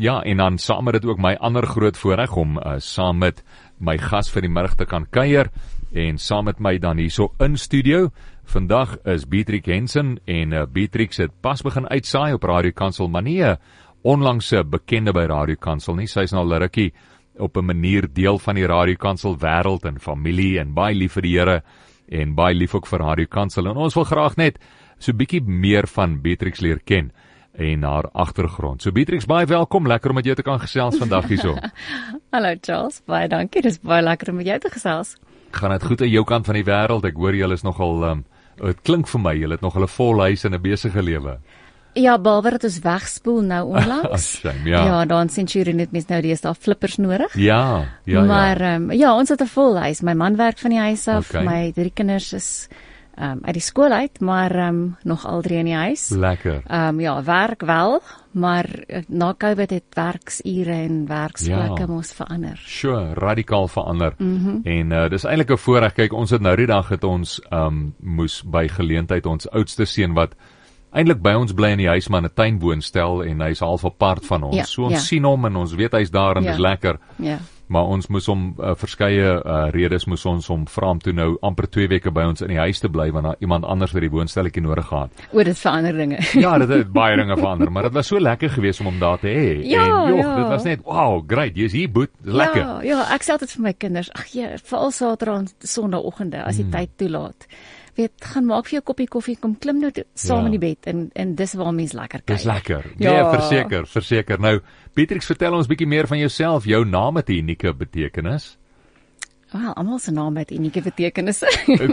Ja, en dan saam met dit ook my ander groot voorreg om saam met my gas vir die middag te kan kuier en saam met my dan hierso in studio. Vandag is Beatrix Henson en Beatrix het pas begin uitsaai op Radio Kansel, maar nie 'n onlangse bekende by Radio Kansel nie. Sy is nou al 'n rukkie op 'n manier deel van die Radio Kansel wêreld en familie en baie lief vir die Here en baie lief ook vir Radio Kansel. En ons wil graag net so 'n bietjie meer van Beatrix leer ken en haar agtergrond. So Beatrix, baie welkom, lekker om met jou te kan gesels vandag hierso. Hallo Charles, baie dankie, dis baie lekker om met jou te gesels. Gaan dit goed aan jou kant van die wêreld? Ek hoor julle is nogal, het klink vir my, julle het nogal 'n vol huis en 'n besige lewe. Ja, behalwe dat ons wegspoel nou onlangs. Shame, ja, daar in Centurion het mens nou deesdae flippers nodig. Ja. Maar ons het 'n vol huis. My man werk van die huis af, my 3 kinders is uit die skool uit, maar nog al 3 in die huis. Lekker. Werk wel, maar na COVID het werksure en werksplekke mos verander. Sure, radikaal verander. En dis eintlik 'n voorreg. Kyk, ons het nou die dag het ons moes by geleentheid ons oudste seun wat eintlik by ons bly in die huis, maar in 'n tuinwoonstel en hy's half 'n part van ons. So ons sien hom en ons weet hy's daar en dis lekker. Ja. Maar ons moes hom verskeie redes moes ons hom vra om toe nou amper 2 weke by ons in die huis te bly want iemand anders vir die woonstelletjie nodig gehad. Dit verander dinge. Ja, dit het baie dinge verander, maar dit was so lekker geweest om hom daar te hê. Dit was net wow, great. Jy's hier, boet, lekker. Ja, ek sê altyd vir my kinders, veral Saterdag en Sondagoggende as die tyd toelaat. Gaan maak vir jou 'n koppie koffie, kom klim nou saam in die bed en dis waar mens lekker kyk. Dis lekker. Ja, verseker. Nou, Beatrix, vertel ons bietjie meer van jouself. Jou naam het 'n unieke betekenis. Wel, almal se name het unieke betekenisse.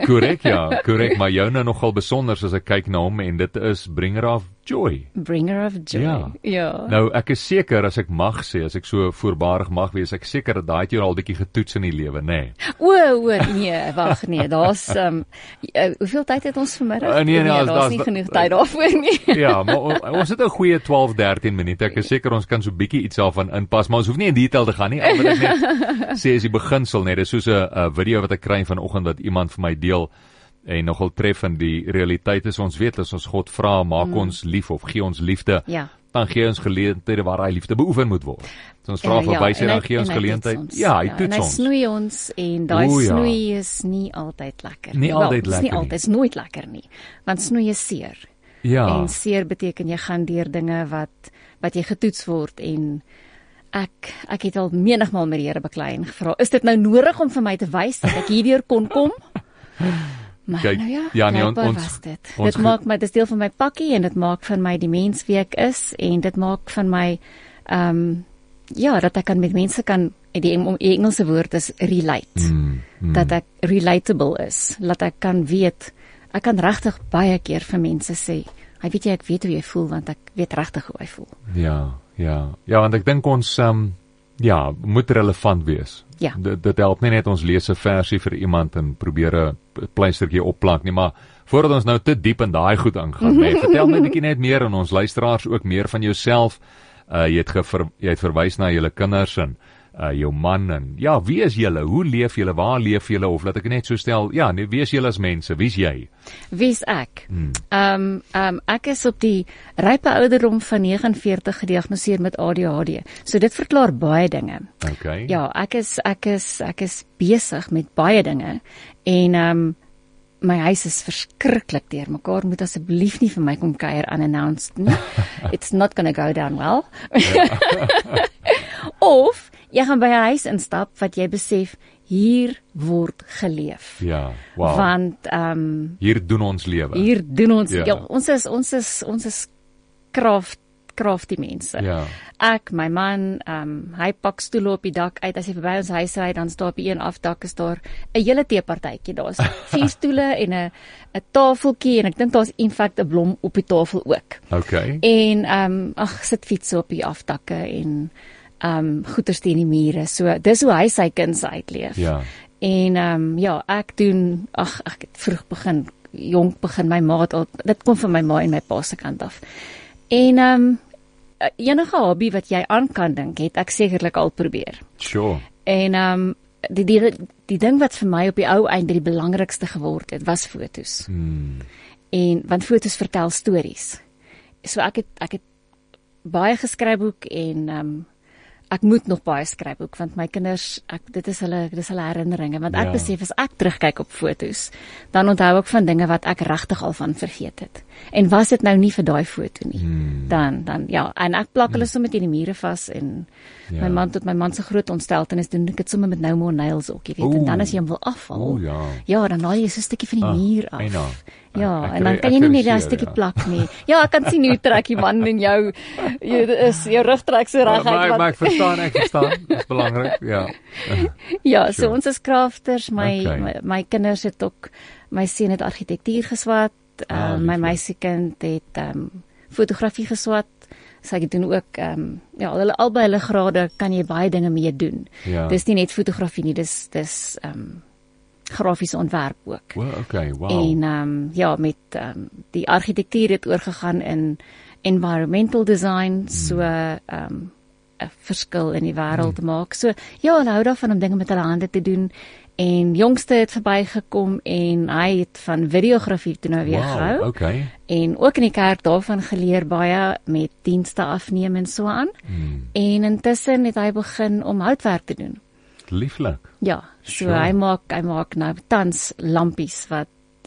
Korrek, maar jou nou nogal besonder as ek kyk na hom en dit is Bringer of Joy. Bringer of Joy. Ja. Nou, ek is seker as ek mag sê, as ek so voorbarig mag wees, ek seker dat daai het jou al 'n bietjie getoets in die lewe, nê? Nee, wag nee, daar's hoeveel tyd het ons vanmiddag? Daar's nie genoeg tyd daarvoor nie. Ja, maar ons het 'n goeie 12-13 minute. Ek is seker ons kan so 'n bietjie iets daarvan inpas, maar ons hoef nie in detail te gaan nie. Al wat ek net sê is die beginsel net, dis soos 'n video wat ek kry vanoggend wat iemand vir my deel en nogal treffend. Die realiteit is ons weet as ons God vra, maak ons lief of gee ons liefde, dan gee ons geleenthede waar hy liefde beoefen moet word. So ons vra vir wysheid, dan gee ons geleentheid. Hy toets ons. En hy snoei ons en daai snoei is nie altyd lekker nie. Dit is nooit lekker nie, want snoei is seer. Ja. En seer beteken jy gaan deur dinge wat jy getoets word en ek het al menigmal met die Here beklei en gevra, is dit nou nodig om vir my te wys dat ek hierdeur kon kom? Maar kijk, was dit. Dit maak my, dit is deel van my pakkie en dit maak van my die mens wie ek is en dit maak van my dat ek kan met mense kan, die Engelse woord is relate. Dat ek relatable is, dat ek kan weet, ek kan regtig baie keer vir mense sê, ek weet hoe jy voel want ek weet regtig hoe hy voel. Ja, want ek dink ons moet relevant wees. Ja. Dit help nie net ons lees 'n versie vir iemand en probeer 'n pleistertjie opplak nie, maar voordat ons nou te diep in daai goed aangaan, vertel my 'n bietjie net meer aan ons luisteraars ook meer van jouself. Jy het verwys na julle kinders en jou man en wie is julle? Hoe leef julle? Waar leef julle? Of laat ek net so stel, wie is julle as mense? Wie is jy? Wie is ek? Ek is op die rype ouderdom van 49 gediagnoseer met ADHD. So dit verklaar baie dinge. Okay. Ja, ek is besig met baie dinge en my huis is verskriklik deurmekaar. Moet asseblief nie vir my kom kuier unannounced nie. It's not gonna go down well. Of jy gaan by 'n huis instap wat jy besef hier word geleef. Ja, wow. Want hier doen ons lewe. Hier doen ons ons is crafty mense. Ja. Ek, my man, hy pak stoele op die dak uit as hy verby ons huis ry, dan staan op die een afdak is daar 'n hele teepartytjie. Daar's 4 stoele en 'n tafeltjie en ek dink daar's in feite 'n blom op die tafel ook. Okay. En sit fietsse op die afdakke en goeders teen die mure. So dis hoe hy sy kinders uitleef. Ja. En ek doen ek het vroeg jonk begin my ma dit kom van my ma en my pa se kant af. En enige hobby wat jy aan kan dink, het ek sekerlik al probeer. Sure. En die ding wat vir my op die ou einde die belangrikste geword het, was fotos. En want fotos vertel stories. So ek het baie geskryfboek en ek moet nog baie skryfboek want my kinders, dit is hulle herinneringe want ek besef as ek terugkyk op fotos, dan onthou ek van dinge wat ek regtig al van vergeet het. En was dit nou nie vir daai foto nie, dan ja, en ek plak hulle sommer teen die mure vas en my man se groot ontsteltenis doen ek dit sommer met no more nails ook, jy weet, en dan as jy hom wil afval, dan haal jy so 'n stukkie van die muur af. Ja, en dan kan jy nie net daai stukkie plak nie. Ja, ek kan sien hoe trek die man en jou rug trek so reguit. Maar ek verstaan, dit is belangrik, Ja, so ons is crafters, my kinders het ook, my seun het argitektuur geswat, my meisiekind het fotografie geswat, so ek doen ook, albei hulle grade kan jy baie dinge mee doen. Dis nie net fotografie nie, dis grafiese ontwerp ook. En met die argitektuur het oorgegaan in environmental design, so 'n verskil in die wêreld te maak. So hulle hou daarvan om dinge met hulle hande te doen. En jongste het verbygekom en hy het van videografie toe nou weer gehou. En ook in die kerk daarvan geleer baie met dienste afneem en so aan. En intussen het hy begin om houtwerk te doen. Lieflik. Ja, so hy maak nou tans lampies wat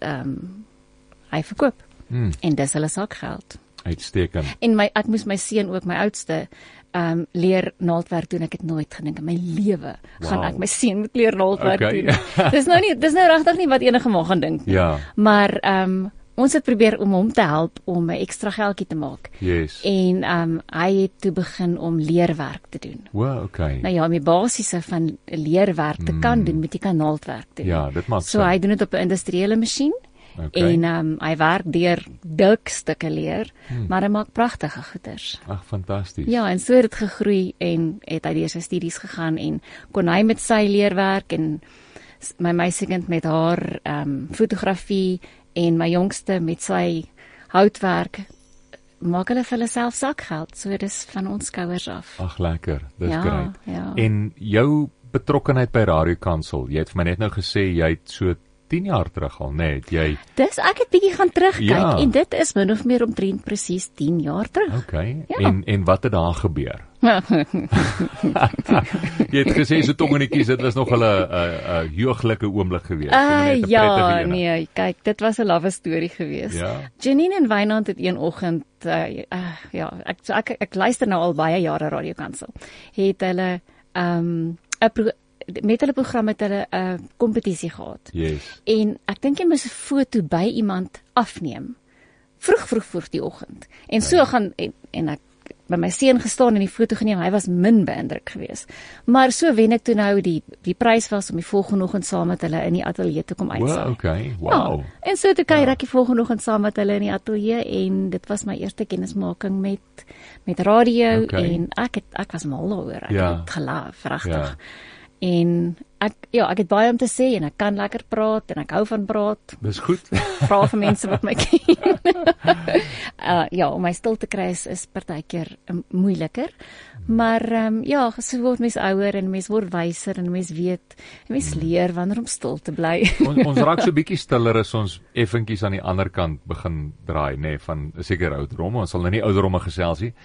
hy verkoop. En dis hulle sakgeld. Uitstekend. En ek moes my seun ook, my oudste, leer naaldwerk doen. Ek het nooit gedink in my lewe gaan ek my seun moet leer naaldwerk doen. Dis nou regtig nie wat enige ma gaan dink nie. Maar ons het probeer om hom te help om 'n ekstra geldjie te maak. En hy het toe begin om leerwerk te doen. Nou ja, om die basiese van leerwerk te kan doen, moet jy kan naaldwerk doen. Ja, dit maak so hy doen dit op 'n industriële masjien. En hy werk deur dik stukke leer, maar hy maak pragtige goeders. Ag, fantasties. Ja, en so het dit gegroei en het hy deur sy studies gegaan en kon hy met sy leerwerk en my meisiekind met haar fotografie en my jongste met sy houtwerk maak hulle vir hulle self sakgeld. So dis van ons skouers af. Ag, lekker. Dis great. En jou betrokkenheid by Radio Kansel, jy het vir my net nou gesê jy het so 10 jaar terug al, nee, jy... Ek het bietjie gaan terugkyk en dit is min of meer omtrent presies 10 jaar terug. En wat het daar gebeur? Jy het gesê so tongenetjies, dit was nog 'n jeuglike oomblik geweest. Nee, kyk, dit was 'n love story geweest. Janine en Wynand het een oggend, ek luister nou al baie jare Radio Kansel, het hulle met hulle program het hulle 'n kompetisie gehad. En ek dink jy moes 'n foto by iemand afneem. Vroeg die oggend. En so gaan en ek by my seun gestaan en die foto geneem. Hy was min beïndruk geweest. Maar so wen ek toe nou die prys was om die volgende oggend saam met hulle in die ateljee te kom uitsaai. Wow. En so toe kuier ek die volgende oggend saam met hulle in die ateljee en dit was my eerste kennismaking met radio en ek was mal daaroor. Ek het gelaaf, regtig. En ek het baie om te sê en ek kan lekker praat en ek hou van praat. Dis goed. Vra vir mense wat my ken. Om my stil te kry is partykeer moeiliker. Maar so word mens ouer en mens word wyser en mens weet en mens leer wanneer om stil te bly. ons raak so bietjie stiller as ons effentjies aan die ander kant begin draai, nê, van 'n sekere ouderdom. Ons sal nou nie ouderdomme gesels nie.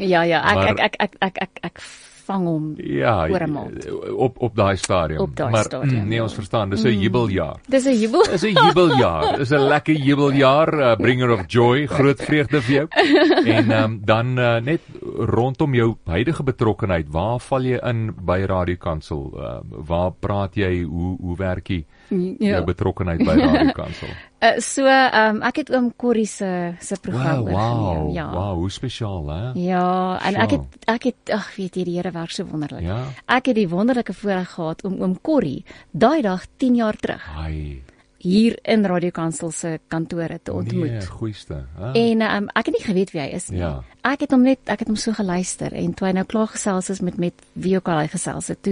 Ek vang hom oor 'n maand. Op daai stadium. Nee, ons verstaan, dis 'n jubeljaar. Dis 'n jubeljaar. Dis 'n lekker jubeljaar, bringer of joy, groot vreugde vir jou. En dan net rondom jou huidige betrokkenheid, waar val jy in by Radio Kansel? Waar praat jy, hoe werk jy jou betrokkenheid by Radio Kansel? Ek het oom Corrie se program oorgeneem. Wow, hoe spesiaal, hè? Ja, en ek het weet jy, die Here werk so wonderlik. Ek het die wonderlike voorreg gehad om oom Corrie daai dag 10 jaar terug hier in Radio Kansel se kantore te ontmoet. Nee, goeieste. En ek het nie geweet wie hy is nie. Ek het hom so geluister en toe hy nou klaar gesels is met wie ook al hy gesels het,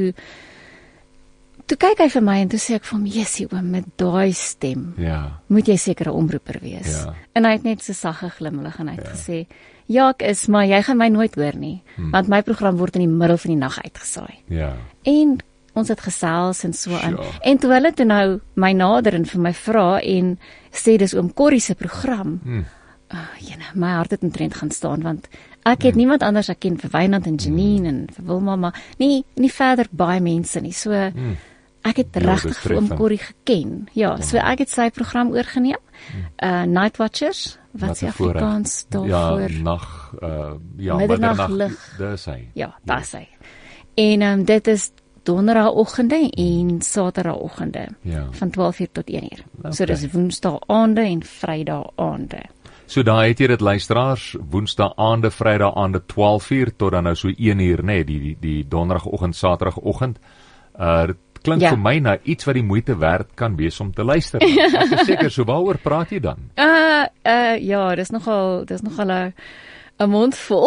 toe kyk hy vir my en toe sê ek vir hom, "Jessie oom, met daai stem, moet jy seker 'n omroeper wees." En hy het net so sag geglimlag en hy het gesê, "Ja, ek is, maar jy gaan my nooit hoor nie, want my program word in die middel van die nag uitgesaai." En ons het gesels en so aan. En toe hulle toe nou my nader en vir my vra en sê dis oom Corrie se program, my hart het omtrent gaan staan, want Ek het niemand anders ek ken vir Wynand en Janine en vir Wilma, maar nie verder baie mense nie. So ek het regtig vir oom Corrie geken. Ja, so ek het sy program oorgeneem. Night Watchers, wat se Afrikaans daarvoor? Middernaglig. Dis hy. Ja, dis hy. En dit is donderdagoggende en saterdagoggende van 12:00 tot 1:00. Okay. So dis woensdaagaande en vrydaagaande. So daar het jy dit luisteraars, woensdaagaande, vrydaagaande 12:00 tot dan nou so 1:00, nee, die donderdagoggend, saterdagoggend. Dit klink vir my na iets wat die moeite werd kan wees om te luister. Ek is seker, so waaroor praat jy dan? Ja, dis nogal 'n mond vol.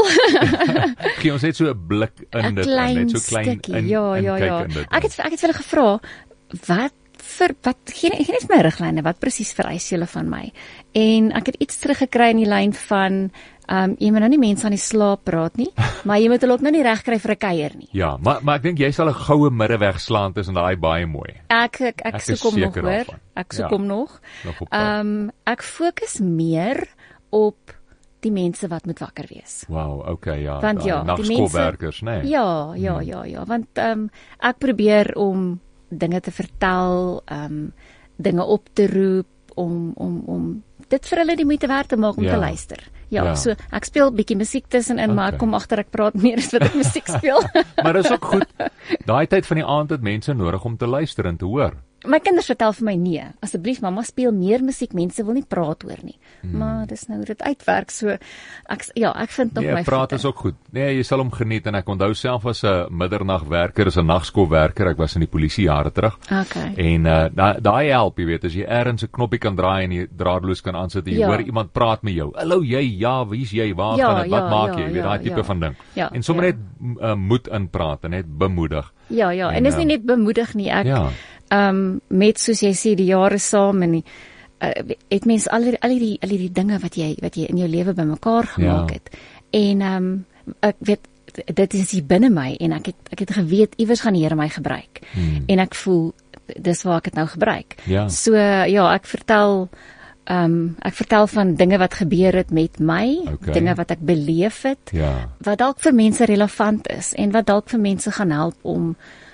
Gee ons net so 'n blik in dit, net so klein stukkie, ja. Ek het hulle gevra, wat gee net my riglyne, wat presies vereis julle van my? En ek het iets teruggekry in die lyn van jy moet nou nie mense aan die slaap praat nie, maar jy moet hulle ook nou nie reg kry vir 'n kuier nie. Ja, maar ek dink jy sal 'n goue middeweg slaan tussen daai baie mooi. Ek soek hom nog, hoor. Ek soek hom nog. Ek fokus meer op die mense wat moet wakker wees. Wow, okay, ja. Want nagskoolwerkers, né? Nee. Ja, want ek probeer om dinge te vertel, dinge op te roep, om dit vir hulle die moeite werd te maak om te luister. Ja, so ek speel bietjie musiek tussenin, maar ek kom agter ek praat meer as wat ek musiek speel. Maar dis ook goed. Daai tyd van die aand het mense nodig om te luister en te hoor. My kinders vertel vir my nee, asseblief mamma speel meer musiek, mense wil nie praat hoor nie. Maar dis nou hoe dit uitwerk, so ek vind nog my praat is ook goed. Nee, jy sal hom geniet en ek onthou self as 'n middernagwerker, as 'n nagskoolwerker, ek was in die polisie jare terug. Okay. En daai help, jy weet, as jy ergens 'n knoppie kan draai en jy draadloos kan aansit en jy hoor iemand praat met jou. Hallo jy, wie's jy? Waar gaan dit? Wat maak jy? Jy weet daai tipe van ding. En sommer net moed inpraat en net bemoedig. Ja, en is nie net bemoedig nie, ek met soos jy sê die jare saam en het mens al die dinge wat jy in jou lewe bymekaar gemaak het. En ek weet dit is hier binne my en ek het geweet iewers gaan die Here my gebruik. En ek voel dis waar ek dit nou gebruik. So ek vertel van dinge wat gebeur het met my, dinge wat ek beleef het, wat dalk vir mense relevant is en wat dalk vir mense gaan help om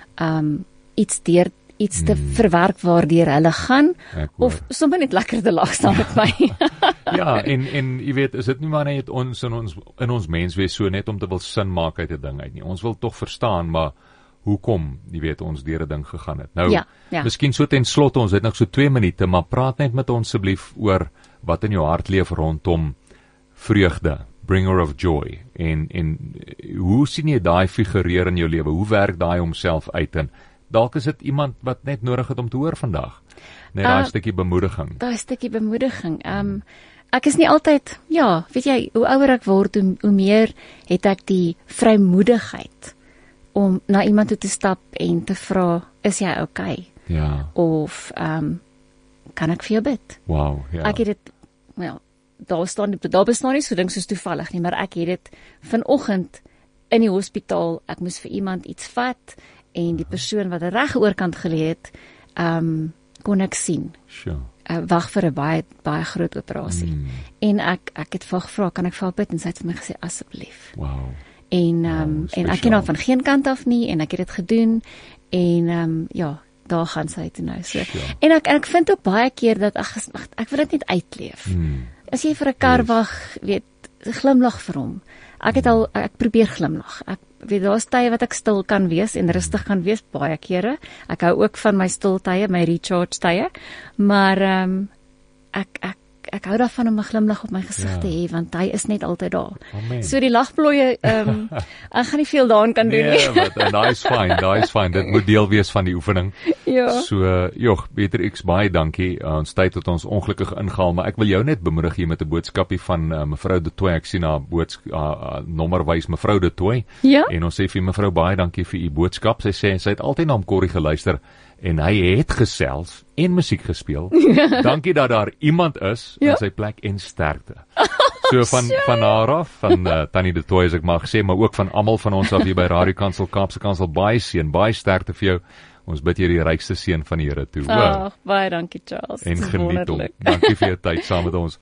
iets te verwerk waardeur hulle gaan, of sommer net lekker te lag saam met my. Ja, en jy weet, is dit nie maar net ons in ons menswees so net om te wil sin maak uit 'n ding uit nie. Ons wil tog verstaan, maar hoekom, jy weet, ons deur 'n ding gegaan het. Nou, miskien so ten slotte, ons het nog so 2 minute, maar praat net met ons asseblief oor wat in jou hart leef rondom vreugde, bringer of joy, en hoe sien jy daai figureer in jou lewe? Hoe werk daai homself uit? En dalk is dit iemand wat net nodig het om te hoor vandag. Net daai stukkie bemoediging. Ek is nie altyd, weet jy, hoe ouer ek word, hoe meer het ek die vrymoedigheid om na iemand toe te stap en te vra, is jy okay? Ja. Of kan ek vir jou bid? Wow, ja. Ek het dit, daar bestaan nie so ding soos toevallig nie, maar ek het dit vanoggend in die hospitaal, ek moes vir iemand iets vat en die persoon wat reg oorkant gelê het, kon ek sien. Sure. Wag vir 'n baie groot operasie. En ek het vir haar gevra, kan ek vir haar bid? En sy het vir my gesê, asseblief. Wow. En ek ken haar van geen kant af nie en ek het dit gedoen en daar gaan sy toe nou so. En ek vind ook baie keer dat ek wil dit net uitleef. As jy vir 'n kar wag, weet, glimlag vir hom. Ek probeer glimlag. Ek weet daar's tye wat ek stil kan wees en rustig kan wees baie kere. Ek hou ook van my stiltye, my recharge tye, maar ek hou daarvan om 'n glimlag op my gesig te hê, want hy is net altyd daar. Amen. So die lagplooie, ek gaan nie veel daaraan kan doen nie. Nee, daai is fyn. Dit moet deel wees van die oefening. Ja. So, Beatrix, baie dankie. Ons tyd het ons ongelukkig ingehaal, maar ek wil jou net bemoedig hier met 'n boodskapie van mevrou De Tooy. Ek sien haar nommer wys mevrou De Tooy. Ja? En ons sê vir mevrou baie dankie vir u boodskap. Sy sê sy het altyd na hom Corrie geluister en hy het gesels en musiek gespeel. Dankie dat daar iemand is in sy plek en sterkte. So van haar af, van Tannie De Tooy, as ek mag sê, maar ook van almal van ons af hier by Radio Kansel, Kaapse Kansel, baie seën, baie sterkte vir jou. Ons bid jy die rykste seën van die Here toe. Baie dankie, Charles. En geniet hom. Dankie vir jou tyd saam met ons.